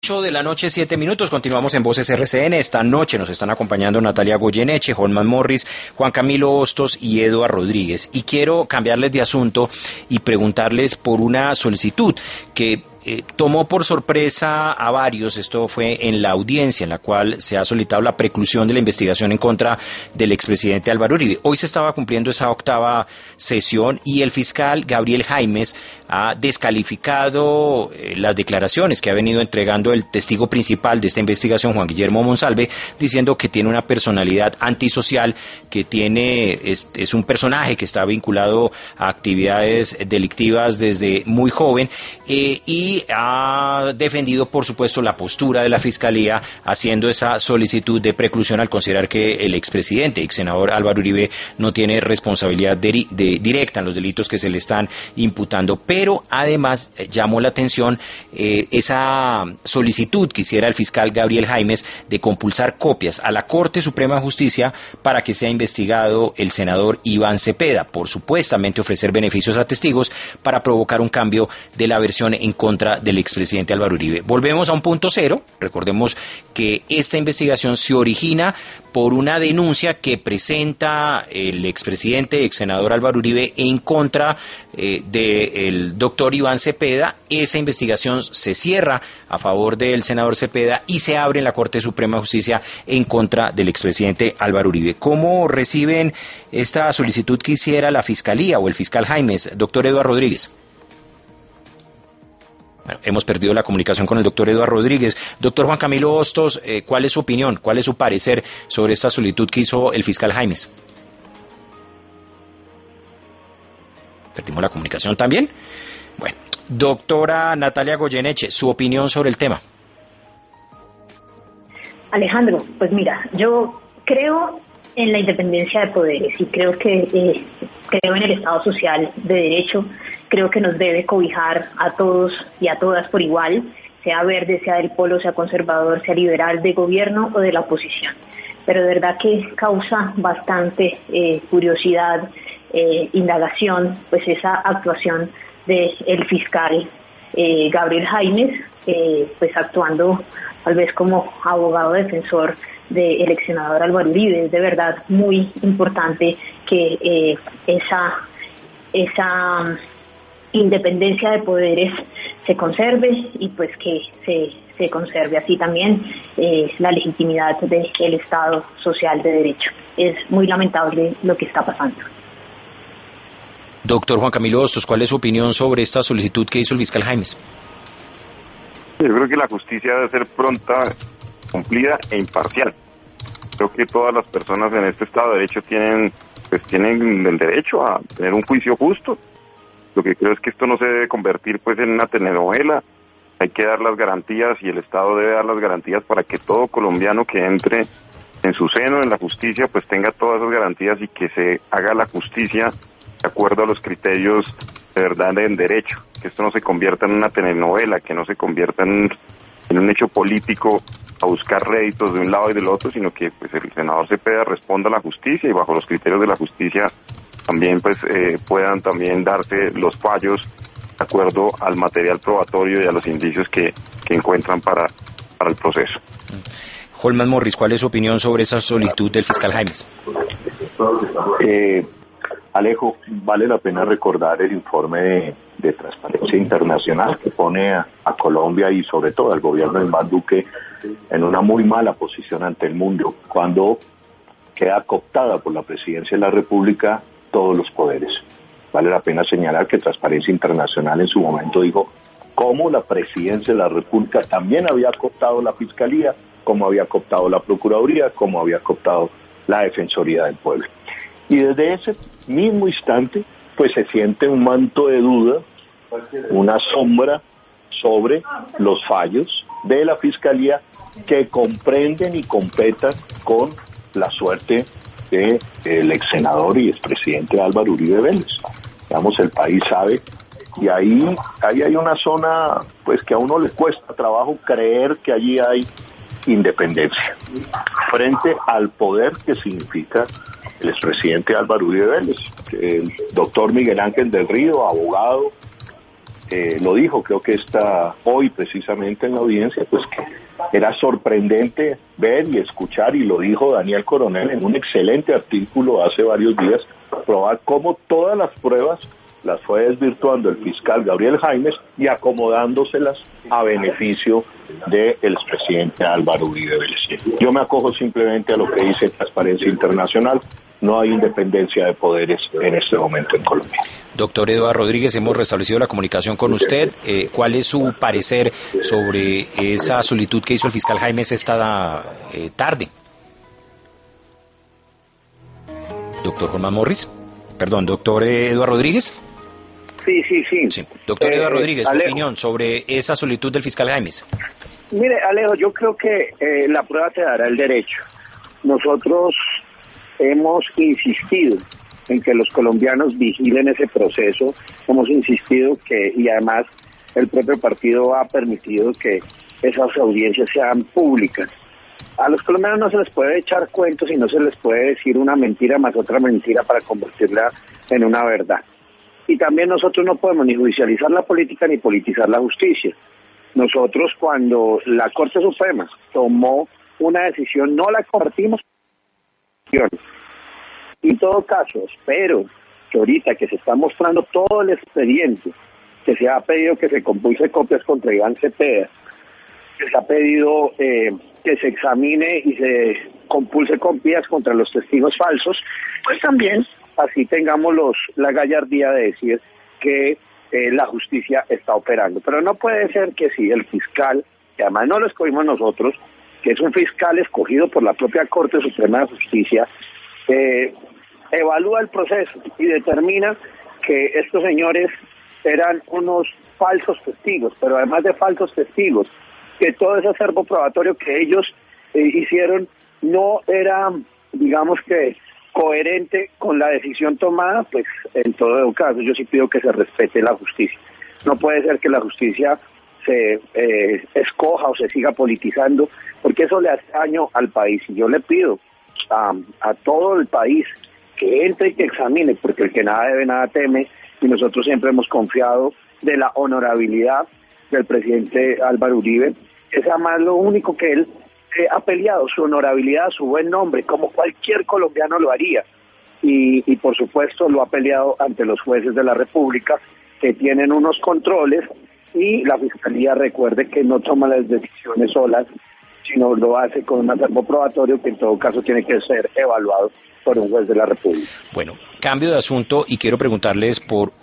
8:07 p.m. Continuamos en Voces RCN. Esta noche nos están acompañando Natalia Goyeneche, Holman Morris, Juan Camilo Hostos y Eduard Rodríguez. Y quiero cambiarles de asunto y preguntarles por una solicitud que tomó por sorpresa a varios. Esto fue en la audiencia en la cual se ha solicitado la preclusión de la investigación en contra del expresidente Álvaro Uribe. Hoy se estaba cumpliendo esa 8ª sesión y el fiscal Gabriel Jaimes ha descalificado las declaraciones que ha venido entregando el testigo principal de esta investigación, Juan Guillermo Monsalve, diciendo que tiene una personalidad antisocial, que es un personaje que está vinculado a actividades delictivas desde muy joven, y ha defendido, por supuesto, la postura de la Fiscalía, haciendo esa solicitud de preclusión al considerar que el expresidente, ex senador Álvaro Uribe, no tiene responsabilidad directa en los delitos que se le están imputando. Pero además llamó la atención esa solicitud que hiciera el fiscal Gabriel Jaimes de compulsar copias a la Corte Suprema de Justicia para que sea investigado el senador Iván Cepeda por supuestamente ofrecer beneficios a testigos para provocar un cambio de la versión en contra del expresidente Álvaro Uribe. Volvemos a un punto cero. Recordemos que esta investigación se origina por una denuncia que presenta el expresidente, ex senador Álvaro Uribe, en contra del doctor Iván Cepeda. Esa investigación se cierra a favor del senador Cepeda y se abre en la Corte Suprema de Justicia en contra del expresidente Álvaro Uribe. ¿Cómo reciben esta solicitud que hiciera la Fiscalía o el fiscal Jaimes, doctor Eduard Rodríguez? Bueno, hemos perdido la comunicación con el doctor Eduard Rodríguez. Doctor Juan Camilo Hostos, ¿cuál es su opinión? ¿Cuál es su parecer sobre esta solicitud que hizo el fiscal Jaimes? ¿Perdimos la comunicación también? Bueno, doctora Natalia Goyeneche, su opinión sobre el tema. Alejandro, pues mira, yo creo en la independencia de poderes y creo en el Estado social de derecho. Creo que nos debe cobijar a todos y a todas por igual, sea verde, sea del polo, sea conservador, sea liberal, de gobierno o de la oposición. Pero de verdad que causa bastante curiosidad, indagación, pues esa actuación del fiscal Gabriel Jaimes, pues actuando tal vez como abogado defensor del ex senador Álvaro Uribe. Es de verdad muy importante que esa independencia de poderes se conserve y pues que se conserve así también la legitimidad del Estado social de derecho. Es muy lamentable lo que está pasando. Doctor Juan Camilo Hostos, ¿cuál es su opinión sobre esta solicitud que hizo el fiscal Jaimes? Yo creo que la justicia debe ser pronta, cumplida e imparcial. Creo que todas las personas en este Estado de Derecho tienen el derecho a tener un juicio justo. Lo que creo es que esto no se debe convertir pues en una telenovela. Hay que dar las garantías y el Estado debe dar las garantías para que todo colombiano que entre en su seno, en la justicia, pues tenga todas esas garantías y que se haga la justicia de acuerdo a los criterios de verdad en derecho. Que esto no se convierta en una telenovela, que no se convierta en un hecho político a buscar réditos de un lado y del otro, sino que pues el senador Cepeda responda a la justicia y bajo los criterios de la justicia también pues puedan también darse los fallos de acuerdo al material probatorio y a los indicios que encuentran para el proceso. Holman Morris, ¿cuál es su opinión sobre esa solicitud del fiscal Jaimes? Alejo, vale la pena recordar el informe de Transparencia Internacional que pone a Colombia y sobre todo al gobierno de Iván Duque en una muy mala posición ante el mundo cuando queda cooptada por la presidencia de la República todos los poderes. Vale la pena señalar que Transparencia Internacional en su momento dijo cómo la presidencia de la República también había cooptado la Fiscalía, cómo había cooptado la Procuraduría, cómo había cooptado la Defensoría del Pueblo. Y desde ese mismo instante, pues se siente un manto de duda, una sombra sobre los fallos de la Fiscalía que comprenden y competan con la suerte del ex senador y expresidente Álvaro Uribe Vélez. Digamos, el país sabe, y ahí hay una zona pues que a uno le cuesta trabajo creer que allí hay independencia frente al poder que significa el expresidente Álvaro Uribe Vélez. El doctor Miguel Ángel del Río, abogado, lo dijo, creo que está hoy precisamente en la audiencia, pues que era sorprendente ver y escuchar, y lo dijo Daniel Coronel en un excelente artículo hace varios días, probar cómo todas las pruebas las fue desvirtuando el fiscal Gabriel Jaimes y acomodándoselas a beneficio del expresidente Álvaro Uribe Vélez. Yo me acojo simplemente a lo que dice Transparencia Internacional. No hay independencia de poderes en este momento en Colombia. Doctor Eduardo Rodríguez, hemos restablecido la comunicación con usted. ¿Cuál es su parecer sobre esa solicitud que hizo el fiscal Jaimes esta tarde? Doctor Holman Morris. Perdón, doctor Eduardo Rodríguez. Sí. Doctor Eduardo Rodríguez, su opinión sobre esa solicitud del fiscal Jaimes. Mire, Alejo, yo creo que la prueba te dará el derecho. Nosotros hemos insistido en que los colombianos vigilen ese proceso, hemos insistido y además el propio partido ha permitido que esas audiencias sean públicas. A los colombianos no se les puede echar cuentos y no se les puede decir una mentira más otra mentira para convertirla en una verdad. Y también nosotros no podemos ni judicializar la política ni politizar la justicia. Nosotros, cuando la Corte Suprema tomó una decisión, no la compartimos. Y en todo caso, espero que ahorita que se está mostrando todo el expediente, que se ha pedido que se compulse copias contra Iván Cepeda, que se ha pedido que se examine y se compulse copias contra los testigos falsos, pues también así tengamos la gallardía de decir que la justicia está operando. Pero no puede ser que si el fiscal, que además no lo escogimos nosotros, que es un fiscal escogido por la propia Corte Suprema de Justicia, evalúa el proceso y determina que estos señores eran unos falsos testigos, pero además de falsos testigos, que todo ese acervo probatorio que ellos hicieron no era, digamos que, coherente con la decisión tomada, pues en todo caso yo sí pido que se respete la justicia. No puede ser que la justicia se escoja o se siga politizando, porque eso le hace daño al país. Y yo le pido a todo el país que entre y que examine, porque el que nada debe, nada teme, y nosotros siempre hemos confiado de la honorabilidad del presidente Álvaro Uribe. Es además lo único que él ha peleado, su honorabilidad, su buen nombre, como cualquier colombiano lo haría. Y por supuesto lo ha peleado ante los jueces de la República, que tienen unos controles, y la Fiscalía, recuerde que no toma las decisiones solas, sino lo hace con un acervo probatorio que en todo caso tiene que ser evaluado por un juez de la República. Bueno, cambio de asunto y quiero preguntarles por